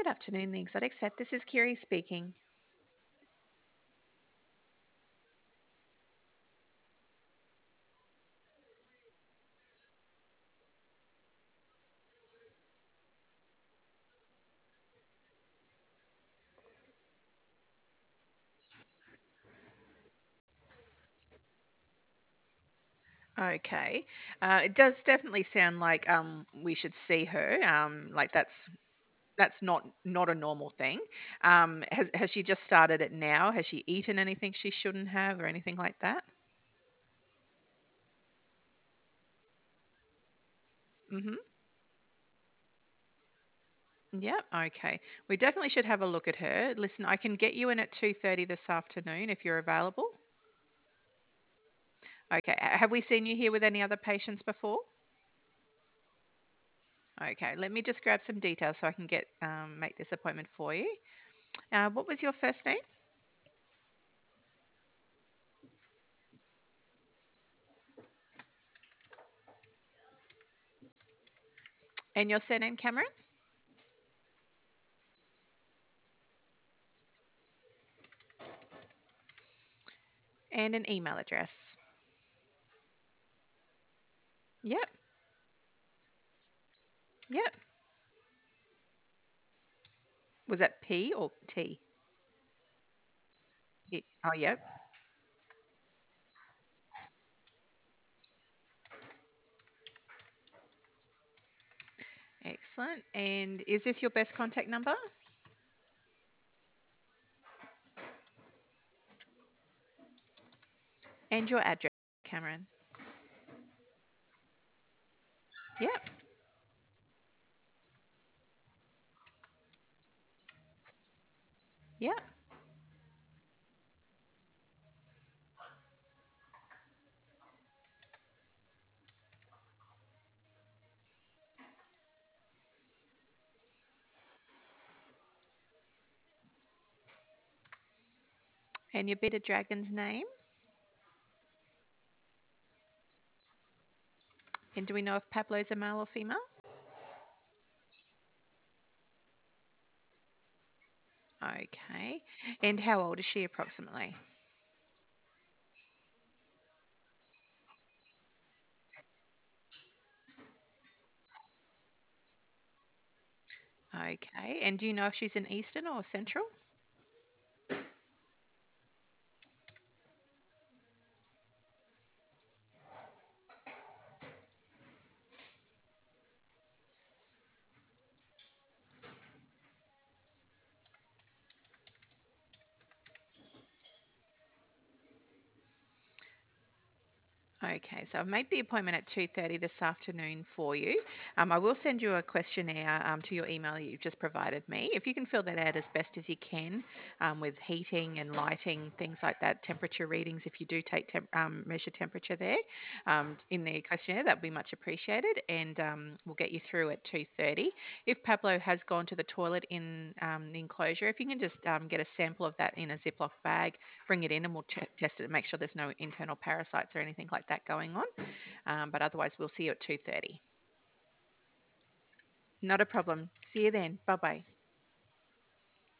Good afternoon, the Exotic Set. This is Kiri speaking. Okay. It does definitely sound like we should see her. Like that's not a normal thing. Has she just started it now? Has she eaten anything she shouldn't have or anything like that? Mm-hmm. Yep. Okay. We definitely should have a look at her. Listen, I can get you in at 2:30 this afternoon if you're available. Okay. Have we seen you here with any other patients before? Okay. Let me just grab some details so I can get make this appointment for you. What was your first name and your surname, Cameron, and an email address? Yep. Yep. Was that P or T? Oh, yep. Excellent. And is this your best contact number? And your address, Cameron? Yep. Yep. And your bearded dragon's name? And do we know if Pablo's a male or female? Okay. And how old is she approximately? Okay. And do you know if she's in Eastern or Central? Okay, so I've made the appointment at 2:30 this afternoon for you. I will send you a questionnaire to your email that you've just provided me. If you can fill that out as best as you can with heating and lighting, things like that, temperature readings, if you do take measure temperature there in the questionnaire, that would be much appreciated. And we'll get you through at 2:30. If Pablo has gone to the toilet in the enclosure, if you can just get a sample of that in a Ziploc bag, bring it in and we'll test it and make sure there's no internal parasites or anything like that going on. But otherwise, we'll see you at 2:30. Not a problem. See you then. Bye bye.